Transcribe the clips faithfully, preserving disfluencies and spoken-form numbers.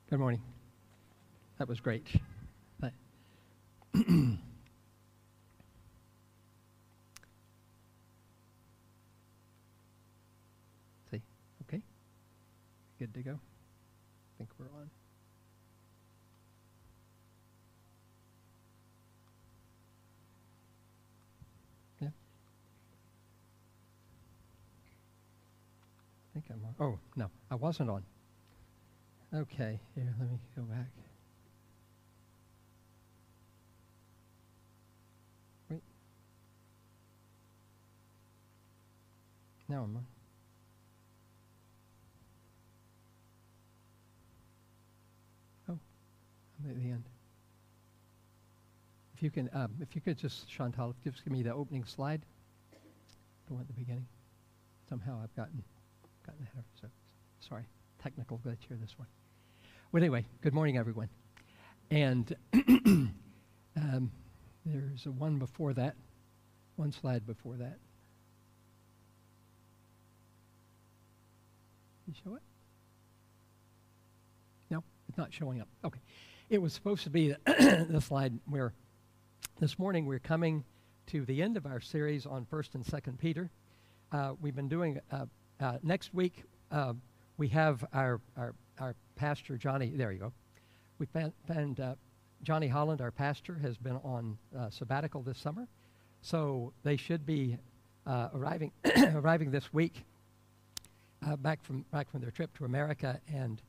Good morning. That was great. But see, okay, good to go. I think we're on. Yeah. I think I'm on. Oh, no, I wasn't on. Okay, here, let me go back. Wait. Now I'm on. Oh, I'm at the end. If you can, um, if you could just, Chantal, just give me the opening slide. The one at the beginning. Somehow I've gotten, gotten ahead of so sorry, technical glitch here this one. Well, anyway, good morning, everyone. And um, there's a one before that, one slide before that. You show it? No, it's not showing up. Okay. It was supposed to be the, the slide where this morning we're coming to the end of our series on First and Second Peter. Uh, we've been doing, uh, uh, next week, uh, we have our, our our pastor, Johnny, there you go. We found, found uh, Johnny Holland, our pastor, has been on uh, sabbatical this summer. So they should be uh, arriving arriving this week uh, back from back from their trip to America. And,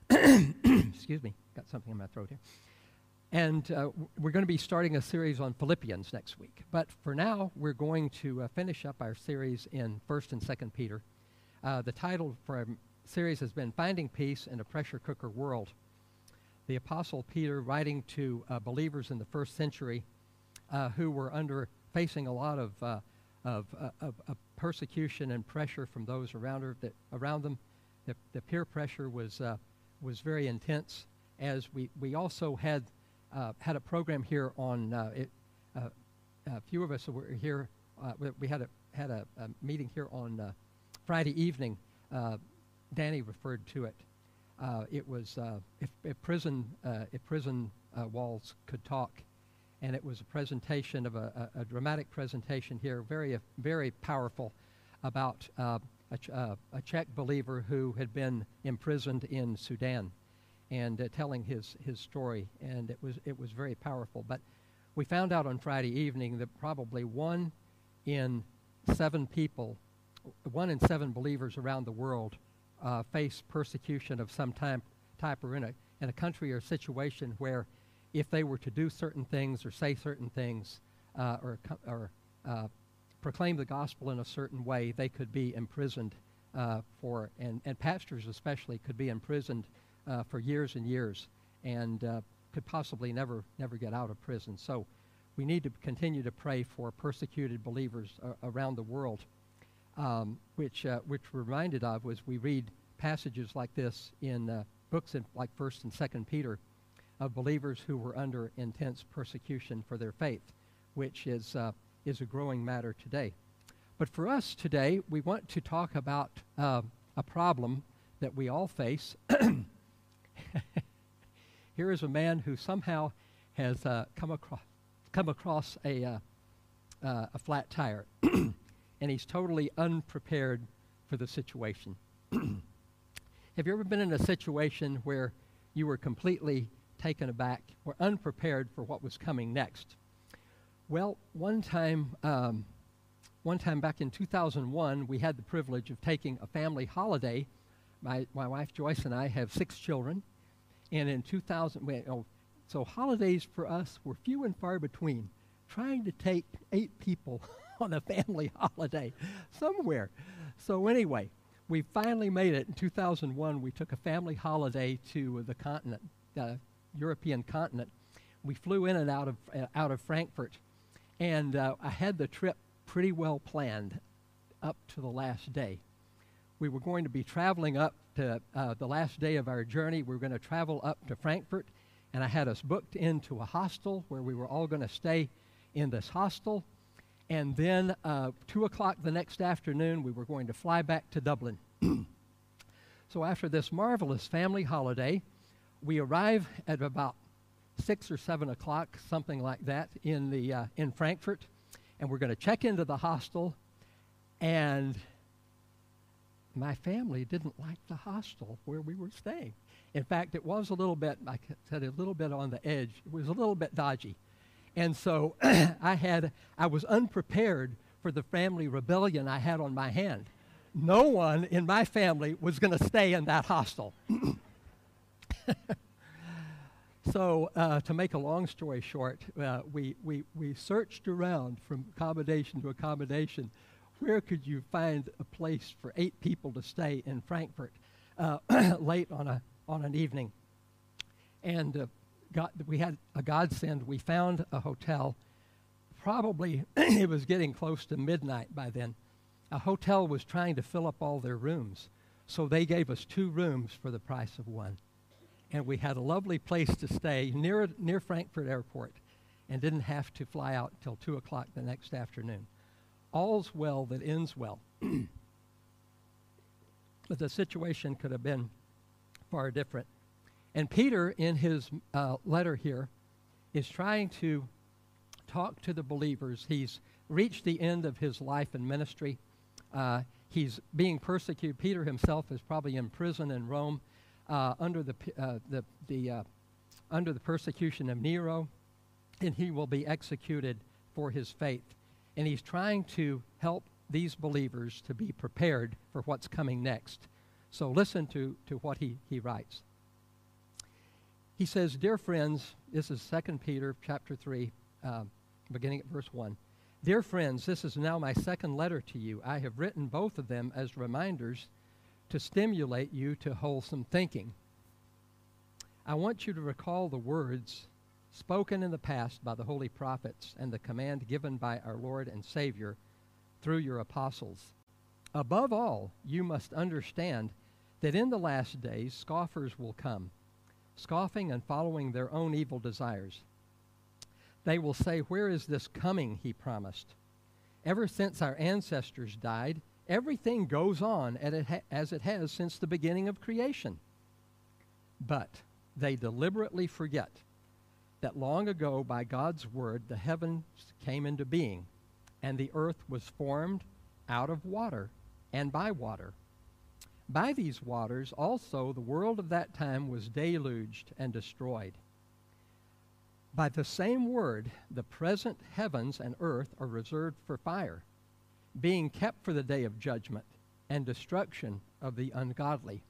excuse me, got something in my throat here. And uh, we're going to be starting a series on Philippians next week. But for now, we're going to uh, finish up our series in First and Second Peter. Uh, the title for our series has been Finding Peace in a Pressure Cooker World. The Apostle Peter, writing to uh, believers in the first century uh, who were under facing a lot of, uh, of, uh, of, of persecution and pressure from those around her, that around them. The, the peer pressure was uh, was very intense. As we we also had uh, had a program here on uh, it. Uh, a few of us were here. Uh, we, we had a had a, a meeting here on uh, Friday evening. Uh, Danny referred to it. Uh, it was uh, if, if prison uh, if prison uh, walls could talk, and it was a presentation of a, a, a dramatic presentation here, very uh, very powerful, about uh, a, ch- uh, a Czech believer who had been imprisoned in Sudan, and uh, telling his his story, and it was it was very powerful. But we found out on Friday evening that probably one in seven people, one in seven believers around the world, Uh, face persecution of some time, type or in a, in a country or situation where if they were to do certain things or say certain things uh, or, or uh, proclaim the gospel in a certain way, they could be imprisoned uh, for, and, and pastors especially could be imprisoned uh, for years and years and uh, could possibly never, never get out of prison. So we need to continue to pray for persecuted believers uh, around the world. Um, which uh, which we're reminded of was we read passages like this in uh, books in, like First and Second Peter, of believers who were under intense persecution for their faith, which is uh, is a growing matter today. But for us today, we want to talk about uh, a problem that we all face. Here is a man who somehow has uh, come across come across a uh, uh, a flat tire. And he's totally unprepared for the situation. Have you ever been in a situation where you were completely taken aback or unprepared for what was coming next? Well, one time, um, one time back in two thousand one, we had the privilege of taking a family holiday. My my wife Joyce and I have six children, and in two thousand, we, oh, so holidays for us were few and far between. Trying to take eight people on a family holiday somewhere. So anyway, we finally made it. In two thousand one, we took a family holiday to the continent, the European continent. We flew in and out of uh, out of Frankfurt, and uh, I had the trip pretty well planned up to the last day. We were going to be traveling up to uh, the last day of our journey. We were going to travel up to Frankfurt, and I had us booked into a hostel where we were all going to stay in this hostel. And then uh, two o'clock the next afternoon, we were going to fly back to Dublin. So after this marvelous family holiday, we arrive at about six or seven o'clock, something like that, in the uh, in Frankfurt, and we're going to check into the hostel. And my family didn't like the hostel where we were staying. In fact, it was a little bit, like I said, a little bit on the edge. It was a little bit dodgy. And so I had, I was unprepared for the family rebellion I had on my hand. No one in my family was going to stay in that hostel. So uh, to make a long story short, uh, we, we, we searched around from accommodation to accommodation. Where could you find a place for eight people to stay in Frankfurt uh, late on a on an evening? And uh, got, we had a godsend. We found a hotel. Probably it was getting close to midnight by then. A hotel was trying to fill up all their rooms, so they gave us two rooms for the price of one. And we had a lovely place to stay near near Frankfurt Airport, and didn't have to fly out till two o'clock the next afternoon. All's well that ends well. But the situation could have been far different. And Peter, in his uh, letter here, is trying to talk to the believers. He's reached the end of his life and ministry. Uh, he's being persecuted. Peter himself is probably in prison in Rome uh, under the uh, the the uh, under the persecution of Nero, and he will be executed for his faith. And he's trying to help these believers to be prepared for what's coming next. So listen to, to what he, he writes. He says, "Dear friends," this is Second Peter chapter three, uh, beginning at verse one. "Dear friends, this is now my second letter to you. I have written both of them as reminders to stimulate you to wholesome thinking. I want you to recall the words spoken in the past by the holy prophets and the command given by our Lord and Savior through your apostles. Above all, you must understand that in the last days scoffers will come, scoffing and following their own evil desires. They will say, 'Where is this coming he promised?' Ever since our ancestors died, everything goes on as it has since the beginning of creation. But they deliberately forget that long ago by God's word the heavens came into being, and the earth was formed out of water and by water. By these waters also the world of that time was deluged and destroyed. By the same word the present heavens and earth are reserved for fire, being kept for the day of judgment and destruction of the ungodly.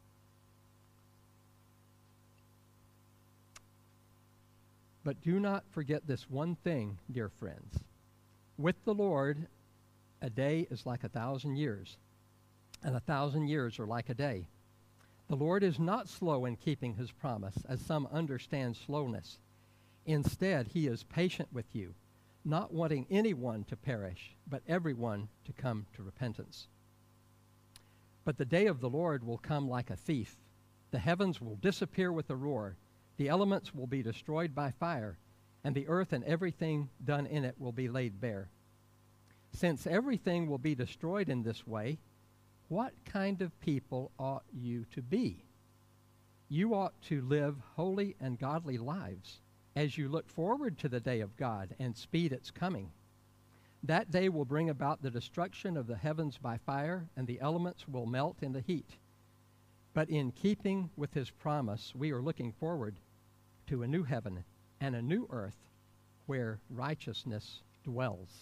But do not forget this one thing, dear friends. With the Lord, a day is like a thousand years, and a thousand years are like a day. The Lord is not slow in keeping his promise, as some understand slowness. Instead, he is patient with you, not wanting anyone to perish, but everyone to come to repentance. But the day of the Lord will come like a thief. The heavens will disappear with a roar. The elements will be destroyed by fire, and the earth and everything done in it will be laid bare. Since everything will be destroyed in this way, what kind of people ought you to be? You ought to live holy and godly lives as you look forward to the day of God and speed its coming. That day will bring about the destruction of the heavens by fire, and the elements will melt in the heat. But in keeping with his promise, we are looking forward to a new heaven and a new earth where righteousness dwells.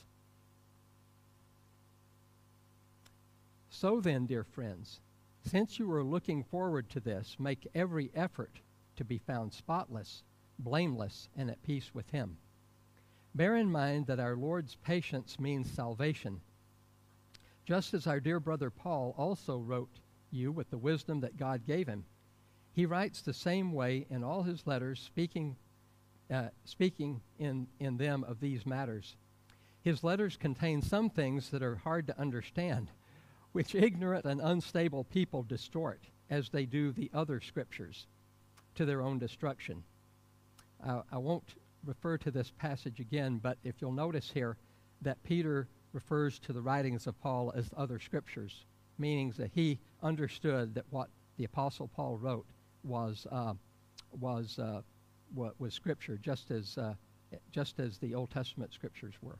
So then, dear friends, since you are looking forward to this, make every effort to be found spotless, blameless, and at peace with him. Bear in mind that our Lord's patience means salvation, just as our dear brother Paul also wrote you with the wisdom that God gave him. He writes the same way in all his letters, speaking uh, speaking in, in them of these matters. His letters contain some things that are hard to understand, which ignorant and unstable people distort, as they do the other scriptures, to their own destruction. Uh, I won't refer to this passage again, but if you'll notice here that Peter refers to the writings of Paul as other scriptures, meaning that he understood that what the Apostle Paul wrote was uh, was uh, wa- was Scripture, just as uh, just as the Old Testament Scriptures were.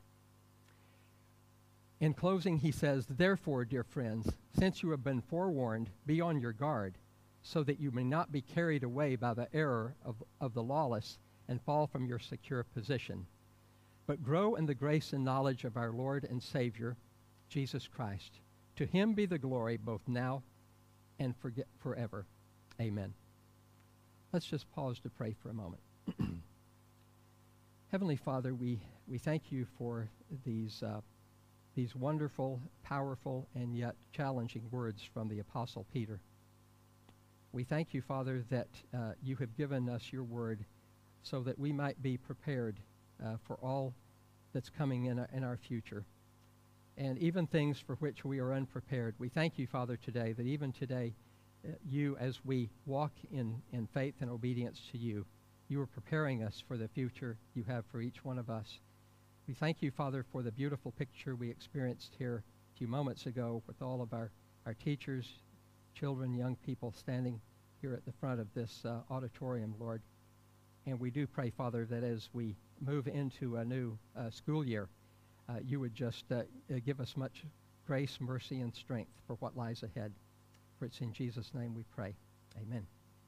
In closing, he says, "Therefore, dear friends, since you have been forewarned, be on your guard, so that you may not be carried away by the error of, of the lawless and fall from your secure position. But grow in the grace and knowledge of our Lord and Savior, Jesus Christ. To him be the glory both now and forget forever. Amen." Let's just pause to pray for a moment. Heavenly Father, we, we thank you for these uh, these wonderful, powerful, and yet challenging words from the Apostle Peter. We thank you, Father, that uh, you have given us your word so that we might be prepared uh, for all that's coming in our, in our future, and even things for which we are unprepared. We thank you, Father, today, that even today, uh, you, as we walk in, in faith and obedience to you, you are preparing us for the future you have for each one of us. We thank you, Father, for the beautiful picture we experienced here a few moments ago with all of our, our teachers, children, young people standing here at the front of this uh, auditorium, Lord. And we do pray, Father, that as we move into a new uh, school year, uh, you would just uh, uh, give us much grace, mercy, and strength for what lies ahead. For it's in Jesus' name we pray. Amen.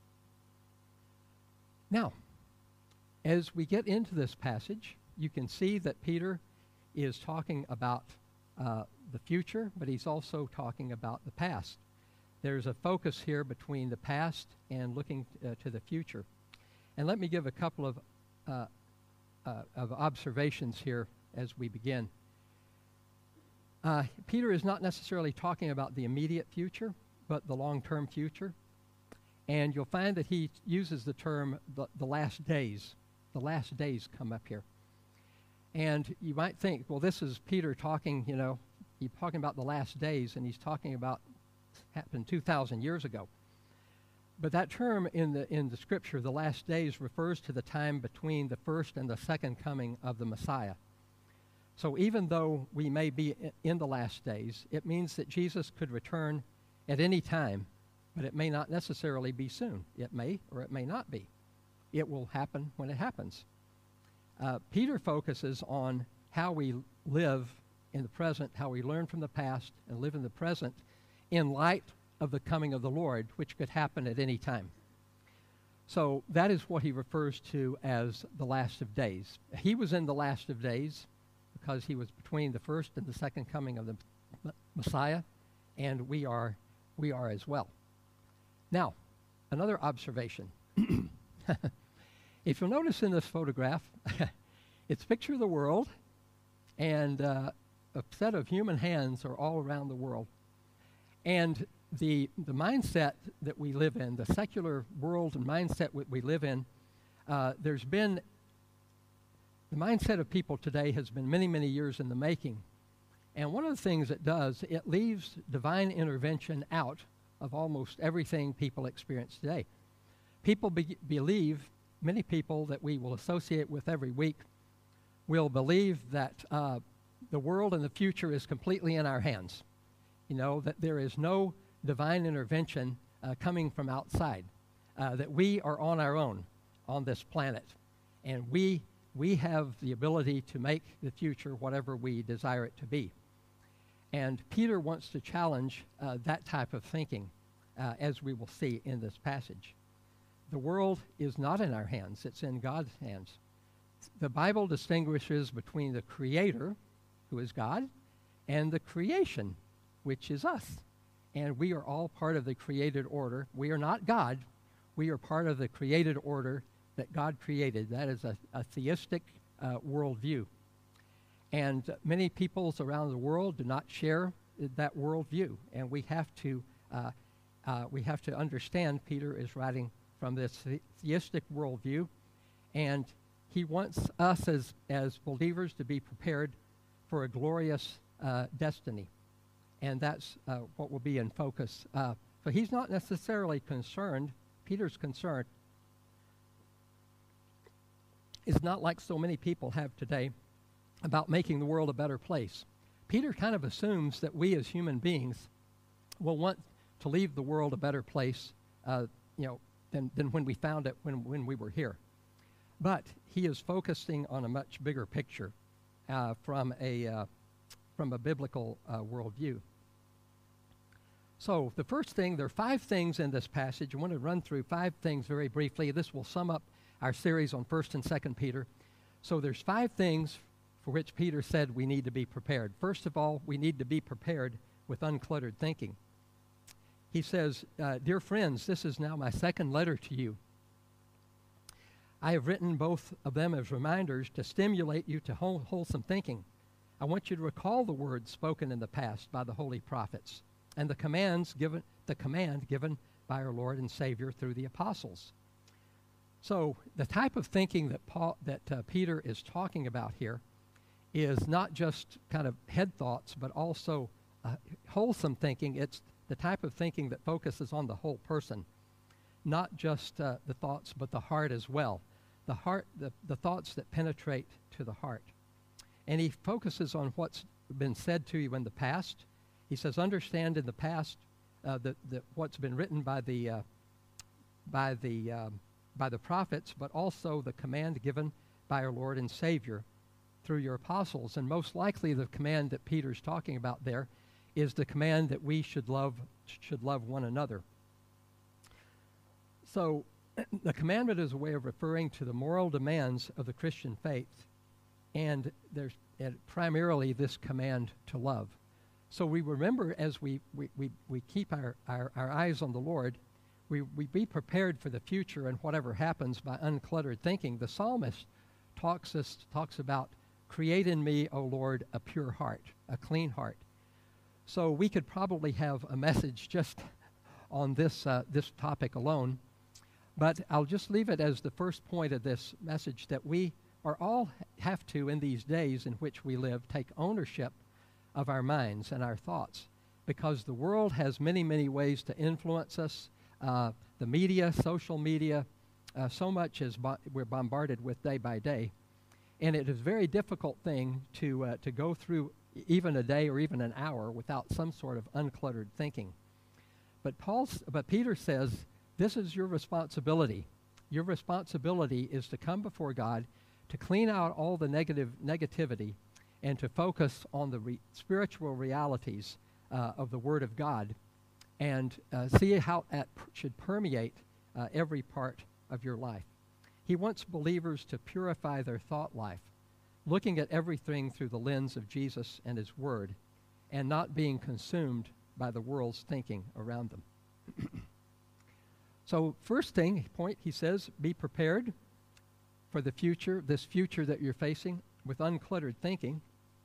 Now, as we get into this passage, you can see that Peter is talking about uh, the future, but he's also talking about the past. There's a focus here between the past and looking uh, to the future. And let me give a couple of, uh, uh, of observations here as we begin. Uh, Peter is not necessarily talking about the immediate future, but the long-term future. And you'll find that he uses the term the, the last days. The last days come up here. And you might think, well, this is Peter talking, you know, he's talking about the last days, and he's talking about happened two thousand years ago. But that term in the in the Scripture, the last days, refers to the time between the first and the second coming of the Messiah. So even though we may be in the last days, it means that Jesus could return at any time, but it may not necessarily be soon. It may or it may not be. It will happen when it happens. Uh, Peter focuses on how we live in the present, how we learn from the past and live in the present in light of the coming of the Lord, which could happen at any time. So that is what he refers to as the last of days. He was in the last of days because he was between the first and the second coming of the M- Messiah, and we are we are as well. Now, another observation. If you'll notice in this photograph, it's a picture of the world, and uh, a set of human hands are all around the world. And the the mindset that we live in, the secular world and mindset that we live in, uh, there's been, the mindset of people today has been many, many years in the making. And one of the things it does, it leaves divine intervention out of almost everything people experience today. People be- believe, many people that we will associate with every week will believe that uh, the world and the future is completely in our hands. You know, that there is no divine intervention uh, coming from outside, uh, that we are on our own on this planet, and we we have the ability to make the future whatever we desire it to be. And Peter wants to challenge uh, that type of thinking, uh, as we will see in this passage. The world is not in our hands, it's in God's hands. The Bible distinguishes between the Creator, who is God, and the creation, which is us. And we are all part of the created order. We are not God. We are part of the created order that God created. That is a, a theistic uh, worldview. And uh, many peoples around the world do not share that worldview. And we have to uh, uh, we have to understand Peter is writing from this the- theistic worldview, and he wants us as, as believers to be prepared for a glorious uh, destiny. And that's uh, what will be in focus. Uh, so he's not necessarily concerned, Peter's concern is not like so many people have today about making the world a better place. Peter kind of assumes that we as human beings will want to leave the world a better place, uh, you know, than, than when we found it when, when we were here. But he is focusing on a much bigger picture uh, from, a, uh, from a biblical uh, worldview. So the first thing, there are five things in this passage. I want to run through five things very briefly. This will sum up our series on First and Second Peter. So there's five things for which Peter said we need to be prepared. First of all, we need to be prepared with uncluttered thinking. He says, uh, dear friends, this is now my second letter to you. I have written both of them as reminders to stimulate you to whole, wholesome thinking. I want you to recall the words spoken in the past by the holy prophets and the commands given, the command given by our Lord and Savior through the apostles. So the type of thinking that Paul, that uh, Peter is talking about here is not just kind of head thoughts, but also uh, wholesome thinking. It's the type of thinking that focuses on the whole person, not just uh, the thoughts, but the heart as well. The heart, the, the thoughts that penetrate to the heart. And he focuses on what's been said to you in the past. He says, understand in the past uh, that, that what's been written by the uh, by the um, by the prophets, but also the command given by our Lord and Savior through your apostles. And most likely, the command that Peter's talking about there is the command that we should love should love one another. So, the commandment is a way of referring to the moral demands of the Christian faith, and there's and primarily this command to love. So we remember as we, we, we, we keep our, our, our eyes on the Lord, we, we be prepared for the future and whatever happens by uncluttered thinking. The psalmist talks, us, talks about, create in me, O Lord, a pure heart, a clean heart. So we could probably have a message just on this, uh, this topic alone, but I'll just leave it as the first point of this message, that we are all have to, in these days in which we live, take ownership of our minds and our thoughts, because the world has many, many ways to influence us. Uh, the media, social media, uh, so much is bo- we're bombarded with day by day, and it is a very difficult thing to uh, to go through even a day or even an hour without some sort of uncluttered thinking. But Paul's, but Peter says, this is your responsibility. Your responsibility is to come before God, to clean out all the negative negativity, and to focus on the re- spiritual realities uh, of the Word of God, and uh, see how that per- should permeate uh, every part of your life. He wants believers to purify their thought life, looking at everything through the lens of Jesus and His Word, and not being consumed by the world's thinking around them. So first thing, point, he says, be prepared for the future, this future that you're facing, with uncluttered thinking.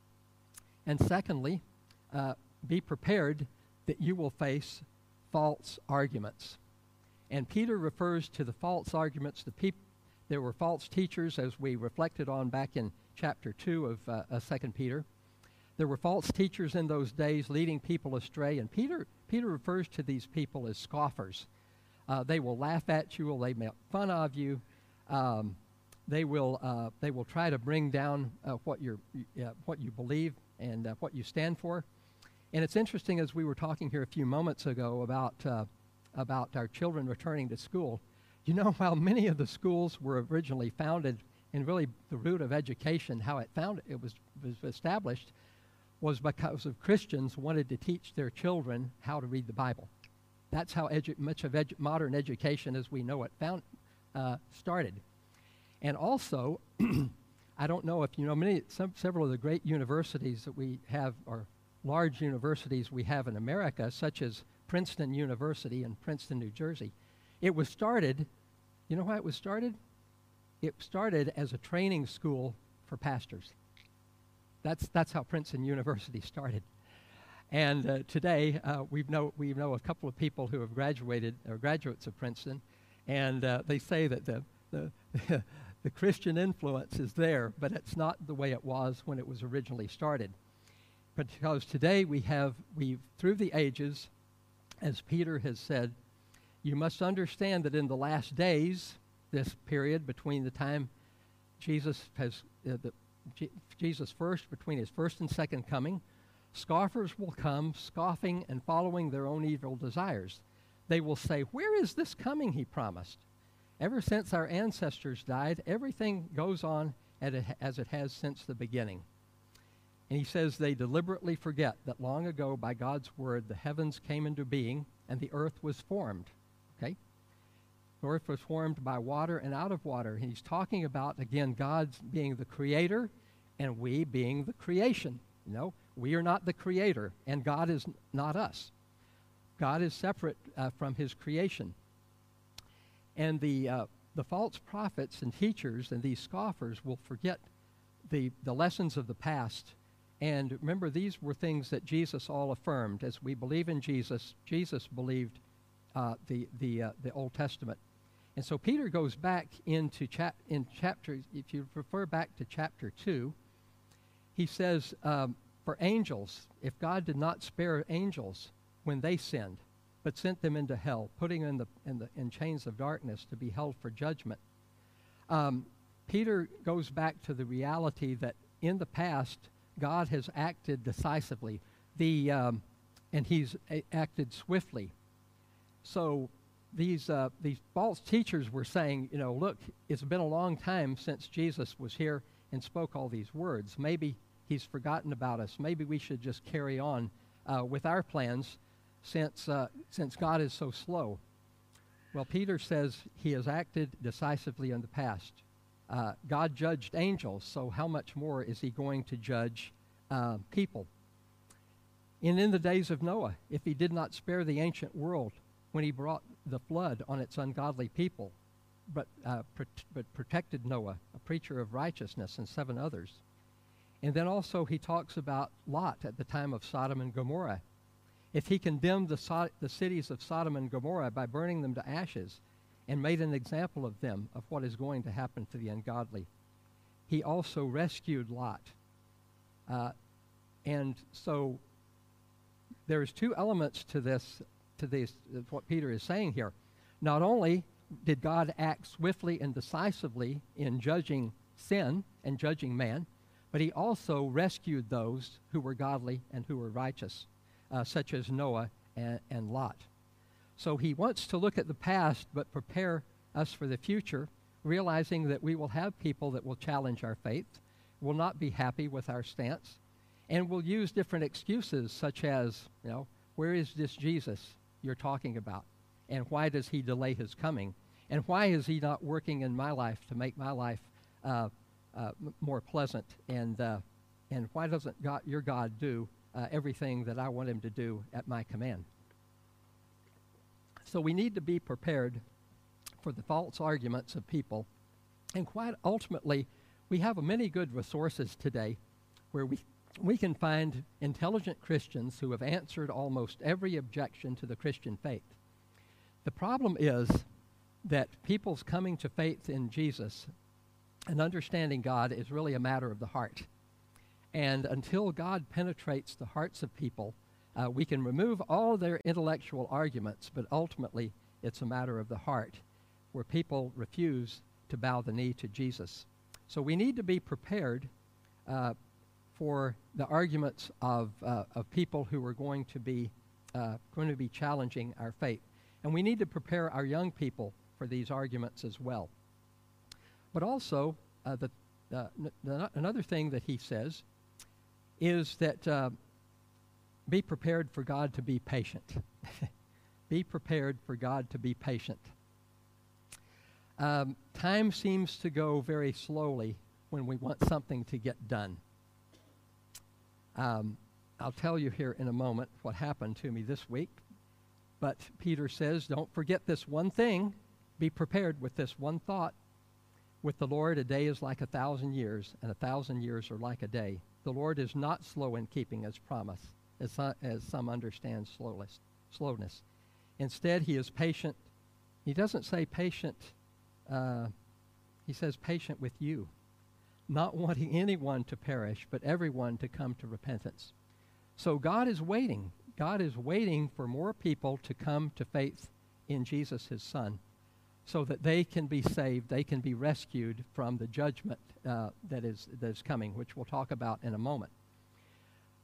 And secondly, uh, be prepared that you will face false arguments. And Peter refers to the false arguments. The peop- there were false teachers, as we reflected on back in chapter two of uh, uh, Second Peter. There were false teachers in those days leading people astray. And Peter, Peter refers to these people as scoffers. Uh, they will laugh at you, or they make fun of you. Um, they will uh, they will try to bring down uh, what you're uh, what you believe and uh, what you stand for. And it's interesting, as we were talking here a few moments ago about uh, about our children returning to school. You know, how many of the schools were originally founded, and really the root of education, how it found it was was established, was because of Christians wanted to teach their children how to read the Bible. That's how edu- much of edu- modern education as we know it found, uh, started. And also, I don't know if you know, many, some, several of the great universities that we have, or large universities we have in America, such as Princeton University in Princeton, New Jersey. It was started, you know why it was started? It started as a training school for pastors. That's, that's how Princeton University started. And uh, today, uh, we know we know a couple of people who have graduated, or graduates of Princeton, and uh, they say that the the, the Christian influence is there, but it's not the way it was when it was originally started. Because today we have, we through the ages, as Peter has said, you must understand that in the last days, this period between the time Jesus has uh, the G- Jesus first, between his first and second coming, scoffers will come, scoffing and following their own evil desires. They will say, "Where is this coming he promised? Ever since our ancestors died, everything goes on as it has since the beginning." And he says they deliberately forget that long ago, by God's word, the heavens came into being and the earth was formed. Okay? The earth was formed by water and out of water. And he's talking about, again, God being the creator and we being the creation. You know, we are not the creator and God is n- not us. God is separate uh, from his creation. And the uh, the false prophets and teachers and these scoffers will forget the, the lessons of the past. And remember, these were things that Jesus all affirmed. As we believe in Jesus, Jesus believed uh, the the uh, the Old Testament. And so Peter goes back into chap in chapter, if you refer back to chapter two, he says, um, for angels, if God did not spare angels when they sinned, but sent them into hell, putting them in the in the in chains of darkness to be held for judgment. Um, Peter goes back to the reality that in the past God has acted decisively, the um, and He's a- acted swiftly. So these uh, these false teachers were saying, you know, look, it's been a long time since Jesus was here and spoke all these words. Maybe He's forgotten about us. Maybe we should just carry on uh, with our plans, since uh, since God is so slow. Well, Peter says He has acted decisively in the past. Uh, God judged angels, so how much more is He going to judge uh, people? And in the days of Noah, if He did not spare the ancient world when He brought the flood on its ungodly people, but, uh, pro- but protected Noah, a preacher of righteousness, and seven others. And then also He talks about Lot at the time of Sodom and Gomorrah. If He condemned the, so- the cities of Sodom and Gomorrah by burning them to ashes and made an example of them, of what is going to happen to the ungodly, He also rescued Lot. Uh, and so there's two elements to this, to this, what Peter is saying here. Not only did God act swiftly and decisively in judging sin and judging man, but He also rescued those who were godly and who were righteous, uh, such as Noah and, and Lot. So He wants to look at the past but prepare us for the future, realizing that we will have people that will challenge our faith, will not be happy with our stance, and will use different excuses such as, you know, where is this Jesus you're talking about? And why does He delay His coming? And why is He not working in my life to make my life uh, uh, m- more pleasant? And uh, and why doesn't God, your God do uh, everything that I want Him to do at my command? So we need to be prepared for the false arguments of people. And quite ultimately, we have many good resources today where we, we can find intelligent Christians who have answered almost every objection to the Christian faith. The problem is that people's coming to faith in Jesus and understanding God is really a matter of the heart. And until God penetrates the hearts of people, Uh, we can remove all their intellectual arguments, but ultimately it's a matter of the heart, where people refuse to bow the knee to Jesus. So we need to be prepared uh, for the arguments of uh, of people who are going to be uh, going to be challenging our faith, and we need to prepare our young people for these arguments as well. But also, uh, the, uh, n- the another thing that he says is that. Uh, Be prepared for God to be patient. Be prepared for God to be patient. Um, time seems to go very slowly when we want something to get done. Um, I'll tell you here in a moment what happened to me this week. But Peter says, don't forget this one thing. Be prepared with this one thought. With the Lord, a day is like a thousand years, and a thousand years are like a day. The Lord is not slow in keeping His promise, As, so, as some understand slowness, slowness. Instead, He is patient. He doesn't say patient. Uh, he says patient with you, not wanting anyone to perish, but everyone to come to repentance. So God is waiting. God is waiting for more people to come to faith in Jesus, His Son, so that they can be saved, they can be rescued from the judgment uh, that is that is coming, which we'll talk about in a moment.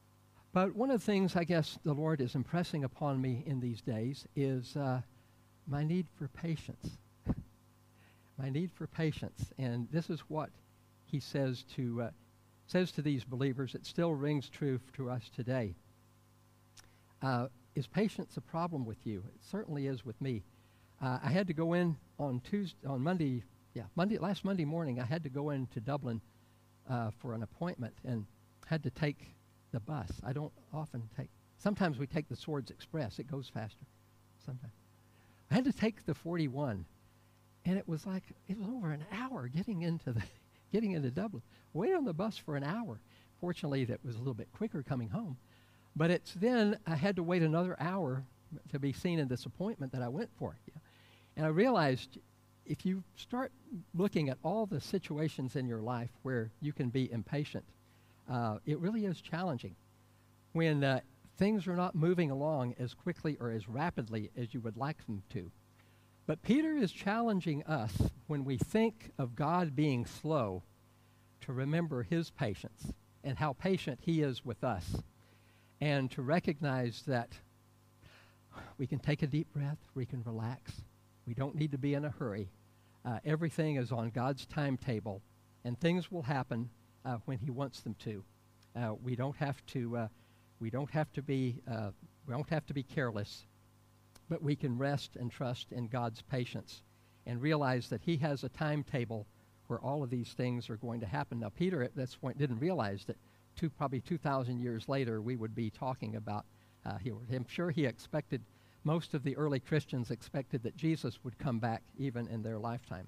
But one of the things I guess the Lord is impressing upon me in these days is uh, my need for patience. My need for patience. And this is what he says to uh, says to these believers. It still rings true to us today. Uh, is patience a problem with you? It certainly is with me. Uh, I had to go in on Tuesday, on Monday, yeah, Monday, last Monday morning, I had to go into Dublin uh, for an appointment and had to take the bus. I don't often take, sometimes we take the Swords Express. It goes faster sometimes. I had to take the forty-one, and it was like, it was over an hour getting into the, getting into Dublin. Waited on the bus for an hour. Fortunately, that was a little bit quicker coming home. But it's then I had to wait another hour to be seen in this appointment that I went for. Yeah. And I realized if you start looking at all the situations in your life where you can be impatient, uh, it really is challenging. When uh, things are not moving along as quickly or as rapidly as you would like them to. But Peter is challenging us when we think of God being slow to remember his patience and how patient he is with us, and to recognize that we can take a deep breath, we can relax, we don't need to be in a hurry. Uh, everything is on God's timetable, and things will happen uh, when he wants them to. Uh, we don't have to. Uh, we don't have to be. Uh, we don't have to be careless, but we can rest and trust in God's patience, and realize that he has a timetable where all of these things are going to happen. Now, Peter at this point didn't realize that two, probably two thousand years later we would be talking about. Uh, he, I'm sure he expected. Most of the early Christians expected that Jesus would come back even in their lifetime.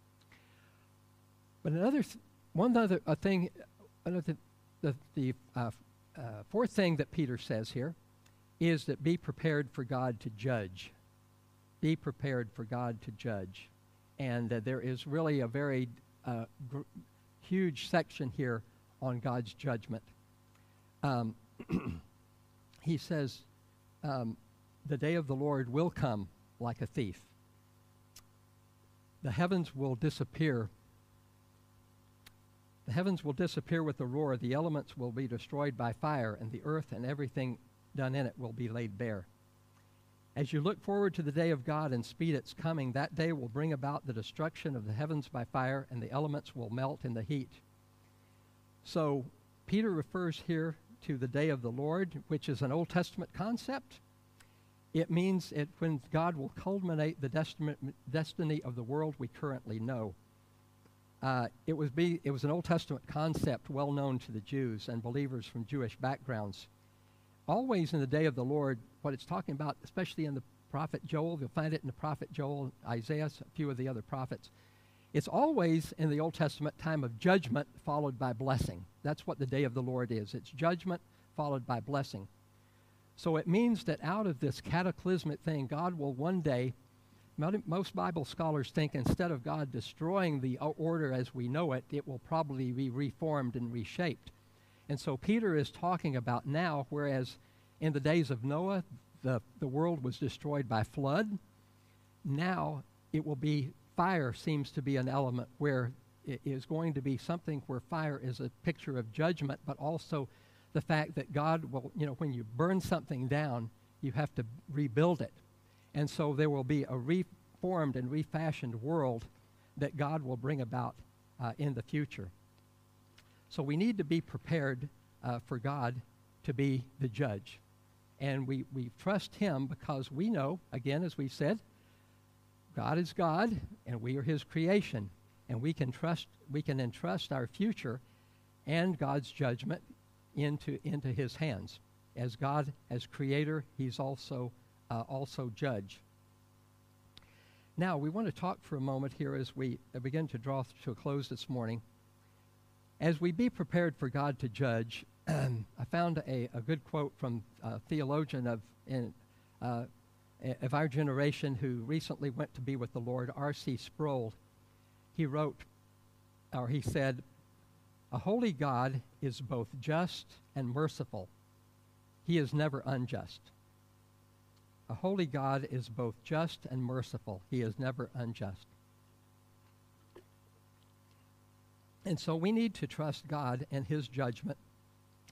But another, th- one other uh, thing, another, the, the uh, uh, fourth thing that Peter says here is that be prepared for God to judge. Be prepared for God to judge. And uh, there is really a very uh, gr- huge section here on God's judgment. Um, he says, um, the day of the Lord will come like a thief. The heavens will disappear. The heavens will disappear with a roar. The elements will be destroyed by fire, and the earth and everything done in it will be laid bare. As you look forward to the day of God and speed its coming, that day will bring about the destruction of the heavens by fire, and the elements will melt in the heat. So Peter refers here to the day of the Lord, which is an Old Testament concept. It means it when God will culminate the destiny, destiny of the world we currently know. Uh, it, was be, it was an Old Testament concept well known to the Jews and believers from Jewish backgrounds. Always in the day of the Lord, what it's talking about, especially in the prophet Joel, you'll find it in the prophet Joel, Isaiah, a few of the other prophets. It's always in the Old Testament time of judgment followed by blessing. That's what the day of the Lord is. It's judgment followed by blessing. So it means that out of this cataclysmic thing, God will one day, most Bible scholars think instead of God destroying the order as we know it, it will probably be reformed and reshaped. And so Peter is talking about now, whereas in the days of Noah, the, the world was destroyed by flood, now it will be, fire seems to be an element where it is going to be something where fire is a picture of judgment, but also the fact that God will, you know, when you burn something down, you have to rebuild it. And so there will be a reformed and refashioned world that God will bring about uh, in the future. So we need to be prepared uh, for God to be the judge. And we, we trust him because we know, again, as we said, God is God and we are his creation. And we can trust, we can entrust our future and God's judgment into into his hands. As God, as creator, he's also uh, also judge. Now, we want to talk for a moment here as we begin to draw to a close this morning. As we be prepared for God to judge, I found a, a good quote from a theologian of in, uh, of our generation who recently went to be with the Lord, R C Sproul. He wrote, or he said, "A holy God is both just and merciful. He is never unjust." A holy God is both just and merciful. He is never unjust. And so we need to trust God and his judgment.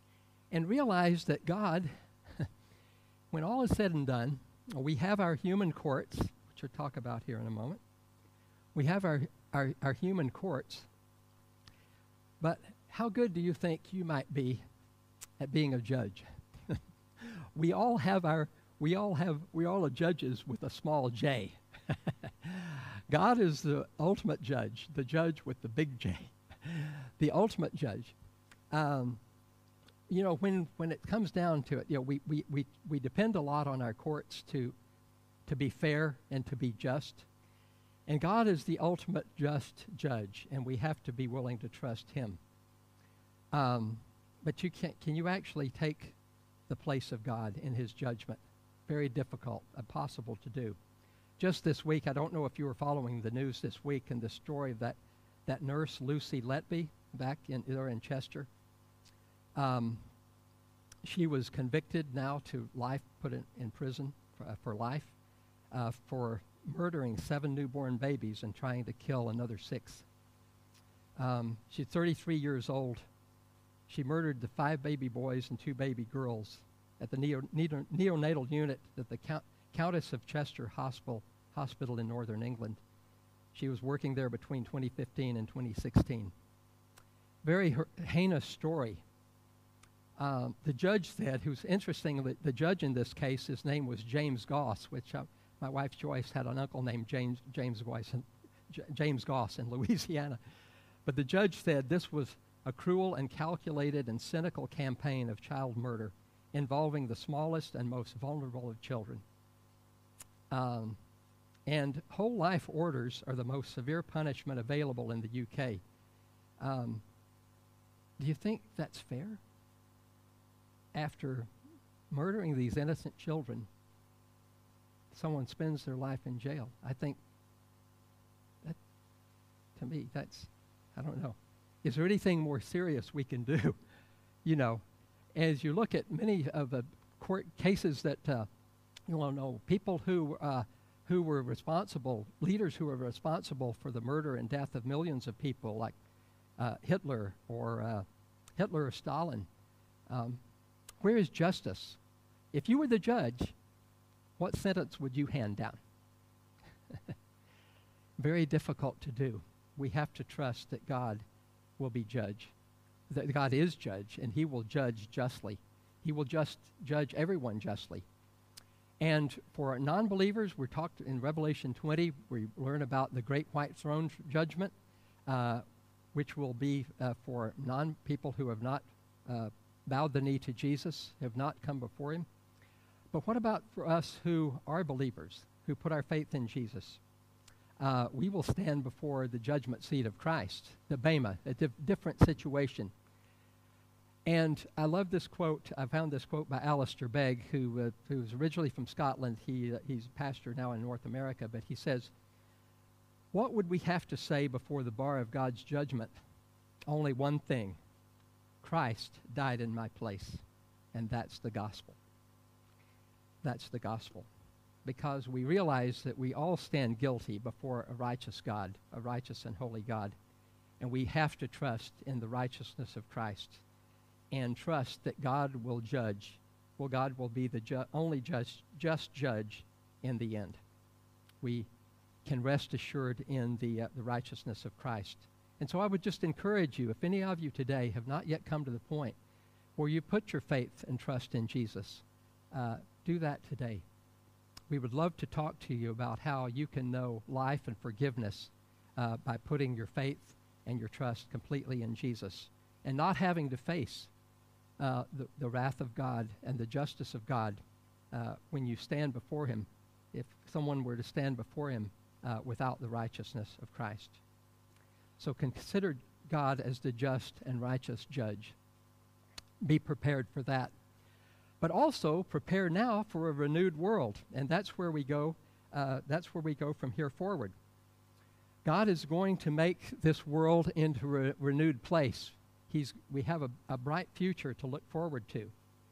and realize that God, when all is said and done, we have our human courts, which we'll talk about here in a moment. We have our, our, our human courts, but how good do you think you might be at being a judge? we all have our, we all have, we all are judges with a small j. God is the ultimate judge, the judge with the big J, the ultimate judge. Um, you know, when, when it comes down to it, you know, we, we, we, we depend a lot on our courts to, to be fair and to be just. And God is the ultimate just judge, and we have to be willing to trust him. Um, but you can't, can you actually take the place of God in his judgment? Very difficult, impossible to do. Just this week, I don't know if you were following the news this week, and the story of that, that nurse, Lucy Letby, back in, there in Chester. Um, she was convicted now to life, put in, in prison for, uh, for life, uh, for murdering seven newborn babies and trying to kill another six. Um, she's thirty-three years old. She murdered the five baby boys and two baby girls at the neo, neo, neonatal unit at the Count, Countess of Chester Hospital, Hospital in northern England. She was working there between twenty fifteen and twenty sixteen. Very her, heinous story. Um, the judge said, who's interesting, the, the judge in this case, his name was James Goss, which uh, my wife Joyce had an uncle named James James Goss in, J- James Goss in Louisiana. But the judge said this was a cruel and calculated and cynical campaign of child murder involving the smallest and most vulnerable of children. Um, and whole life orders are the most severe punishment available in the U K. Um, do you think that's fair? After murdering these innocent children, someone spends their life in jail. I think that, to me, that's, I don't know. Is there anything more serious we can do? You know, as you look at many of the court cases that, uh, you want to know, people who, uh, who were responsible, leaders who were responsible for the murder and death of millions of people, like uh, Hitler or uh, Hitler or Stalin. Um, where is justice? If you were the judge, what sentence would you hand down? Very difficult to do. We have to trust that God will be judge, that God is judge, and he will judge justly. He will just judge everyone justly. And for non-believers, we're talked in Revelation twenty, we learn about the great white throne judgment, uh, which will be uh, for non-people who have not uh, bowed the knee to Jesus, have not come before him. But what about for us who are believers, who put our faith in Jesus? Uh, we will stand before the judgment seat of Christ, the Bema, a dif- different situation. And I love this quote. I found this quote by Alistair Begg, who uh, who's originally from Scotland. He uh, he's a pastor now in North America, but he says, "What would we have to say before the bar of God's judgment? Only one thing: Christ died in my place, and that's the gospel." That's the gospel. Because we realize that we all stand guilty before a righteous God, a righteous and holy God, and we have to trust in the righteousness of Christ and trust that God will judge. Well, God will be the ju- only just, just judge in the end. We can rest assured in the, uh, the righteousness of Christ. And so I would just encourage you, if any of you today have not yet come to the point where you put your faith and trust in Jesus, uh, do that today. We would love to talk to you about how you can know life and forgiveness uh, by putting your faith and your trust completely in Jesus and not having to face uh, the, the wrath of God and the justice of God uh, when you stand before him, if someone were to stand before him uh, without the righteousness of Christ. So consider God as the just and righteous judge. Be prepared for that. But also prepare now for a renewed world, and that's where we go. Uh, that's where we go from here forward. God is going to make this world into a renewed place. He's, we have a, a bright future to look forward to.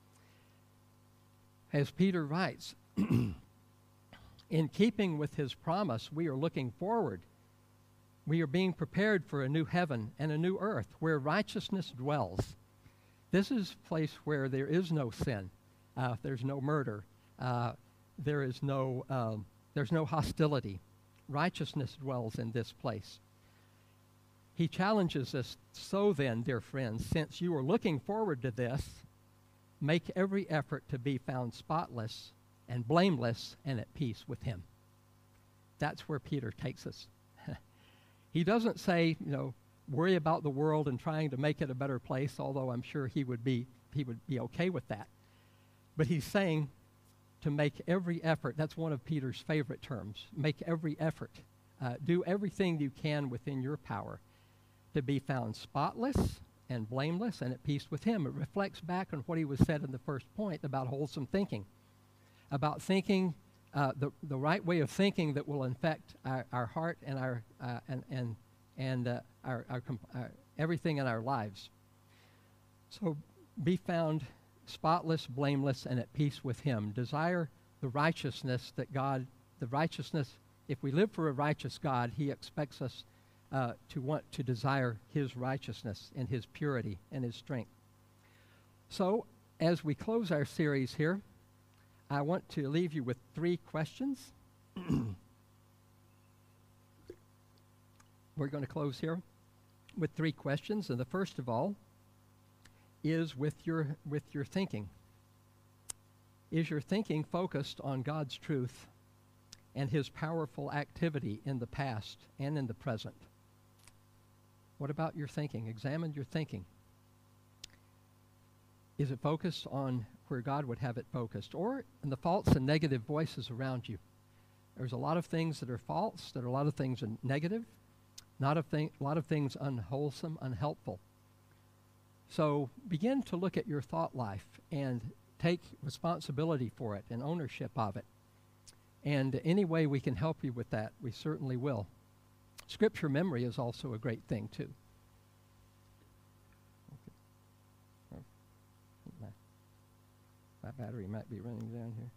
As Peter writes, in keeping with his promise, we are looking forward. We are being prepared for a new heaven and a new earth where righteousness dwells. This is a place where there is no sin. Uh, there's no murder. Uh, there is no, um, there's no hostility. Righteousness dwells in this place. He challenges us, so then, dear friends, since you are looking forward to this, make every effort to be found spotless and blameless and at peace with him. That's where Peter takes us. He doesn't say, you know, worry about the world and trying to make it a better place, although I'm sure he would be he would be okay with that. But he's saying to make every effort. That's one of Peter's favorite terms. Make every effort. Uh, do everything you can within your power to be found spotless and blameless and at peace with him. It reflects back on what he was said in the first point about wholesome thinking, about thinking uh, the the right way of thinking that will infect our, our heart and our uh, and and and uh, our, our, comp- our everything in our lives. So be found spotless, blameless, and at peace with him. Desire the righteousness that God, the righteousness, if we live for a righteous God, he expects us uh, to want to desire his righteousness and his purity and his strength. So as we close our series here, I want to leave you with three questions. We're going to close here with three questions, and the first of all is with your with your thinking. Is your thinking focused on God's truth and his powerful activity in the past and in the present? What about your thinking? Examine your thinking. Is it focused on where God would have it focused, or in the false and negative voices around you? There's a lot of things that are false, there are a lot of things that are negative, not a, thing, a lot of things unwholesome, unhelpful. So begin to look at your thought life and take responsibility for it and ownership of it. And any way we can help you with that, we certainly will. Scripture memory is also a great thing, too. Okay. My, my battery might be running down here.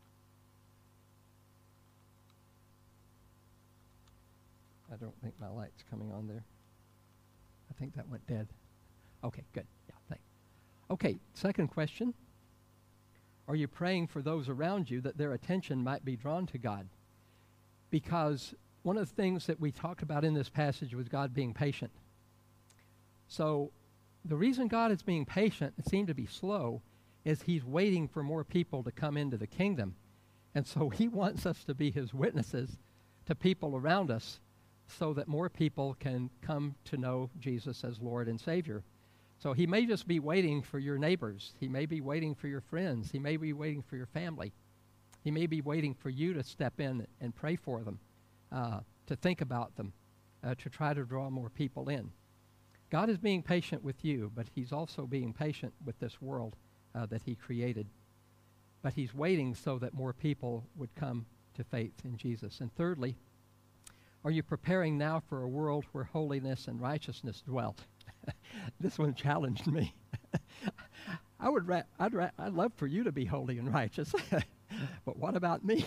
I don't think my light's coming on there. I think that went dead. Okay, good. Yeah, thanks. Okay, second question. Are you praying for those around you that their attention might be drawn to God? Because one of the things that we talked about in this passage was God being patient. So the reason God is being patient and seemed to be slow is he's waiting for more people to come into the kingdom. And so he wants us to be his witnesses to people around us so that more people can come to know Jesus as Lord and Savior. So he may just be waiting for your neighbors. He may be waiting for your friends. He may be waiting for your family. He may be waiting for you to step in and pray for them, uh, to think about them, uh, to try to draw more people in. God is being patient with you, but he's also being patient with this world uh, that he created. But he's waiting so that more people would come to faith in Jesus. And thirdly, are you preparing now for a world where holiness and righteousness dwell? This one challenged me. I would ra- I'd, ra- I'd love for you to be holy and righteous, but what about me?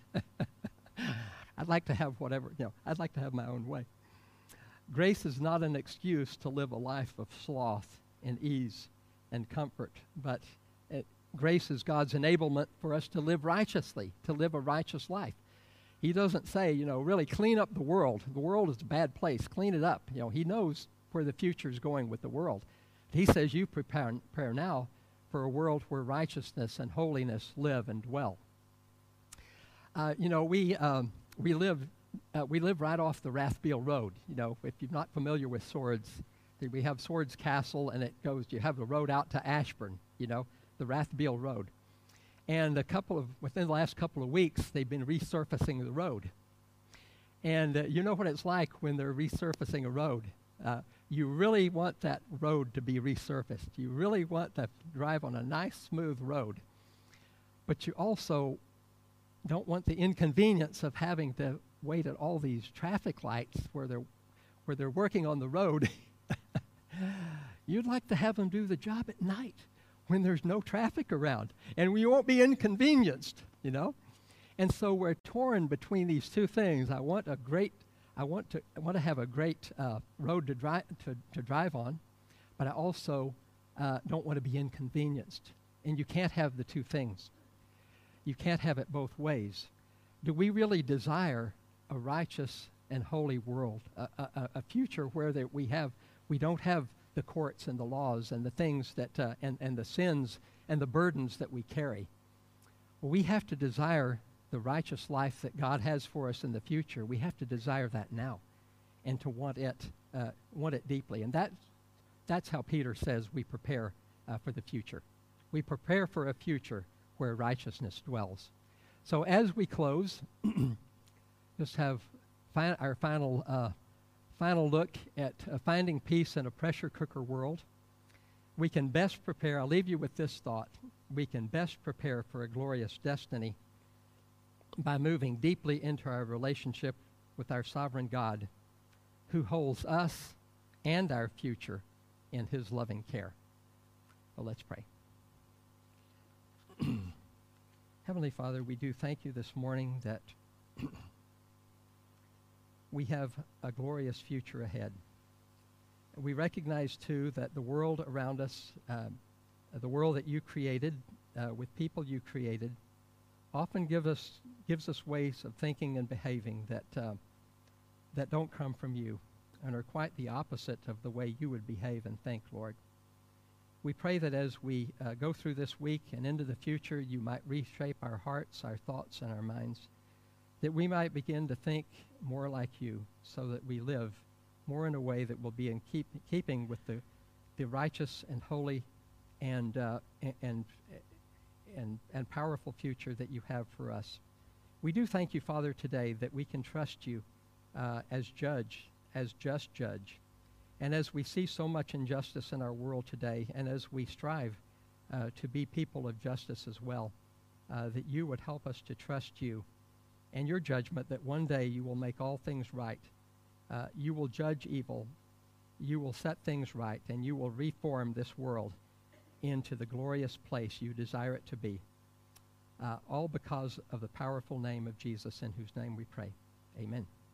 I'd like to have whatever, you know, I'd like to have my own way. Grace is not an excuse to live a life of sloth and ease and comfort, but it, grace is God's enablement for us to live righteously, to live a righteous life. He doesn't say, you know, really clean up the world. The world is a bad place. Clean it up. You know, he knows where the future is going with the world. He says you prepare, prepare now for a world where righteousness and holiness live and dwell. Uh, you know, we um, we live uh, we live right off the Rathbeal Road. You know, if you're not familiar with Swords, we have Swords Castle, and it goes. You have the road out to Ashburn. You know, the Rathbeal Road. And a couple of within the last couple of weeks, they've been resurfacing the road. And uh, you know what it's like when they're resurfacing a road. Uh, you really want that road to be resurfaced. You really want to drive on a nice, smooth road. But you also don't want the inconvenience of having to wait at all these traffic lights where they're, where they're working on the road. You'd like to have them do the job at night when there's no traffic around, and we won't be inconvenienced, you know? And so we're torn between these two things. I want a great I want to I want to have a great uh, road to drive to, to drive on, but I also uh, don't want to be inconvenienced. And you can't have the two things. You can't have it both ways. Do we really desire a righteous and holy world, a, a, a future where that we have, we don't have the courts and the laws and the things that, uh, and, and the sins and the burdens that we carry? Well, we have to desire the righteous life that God has for us in the future. We have to desire that now and to want it, uh, want it deeply. And that, that's how Peter says we prepare uh, for the future. We prepare for a future where righteousness dwells. So as we close, just have fi- our final, uh, final look at uh, finding peace in a pressure cooker world. We can best prepare, I'll leave you with this thought, we can best prepare for a glorious destiny by moving deeply into our relationship with our sovereign God, who holds us and our future in his loving care. Well, let's pray. Heavenly Father, we do thank you this morning that we have a glorious future ahead. We recognize, too, that the world around us, uh, the world that you created, uh, with people you created, often give us, gives us ways of thinking and behaving that, uh, that don't come from you and are quite the opposite of the way you would behave and think, Lord. We pray that as we uh, go through this week and into the future, you might reshape our hearts, our thoughts, and our minds, that we might begin to think more like you so that we live more in a way that will be in keep, keeping with the, the righteous and holy and, uh, and, and, and powerful future that you have for us. We do thank you, Father, today that we can trust you uh, as judge, as just judge. And as we see so much injustice in our world today, and as we strive uh, to be people of justice as well, uh, that you would help us to trust you and your judgment, that one day you will make all things right. Uh, you will judge evil, you will set things right, and you will reform this world into the glorious place you desire it to be. Uh, all because of the powerful name of Jesus, in whose name we pray. Amen.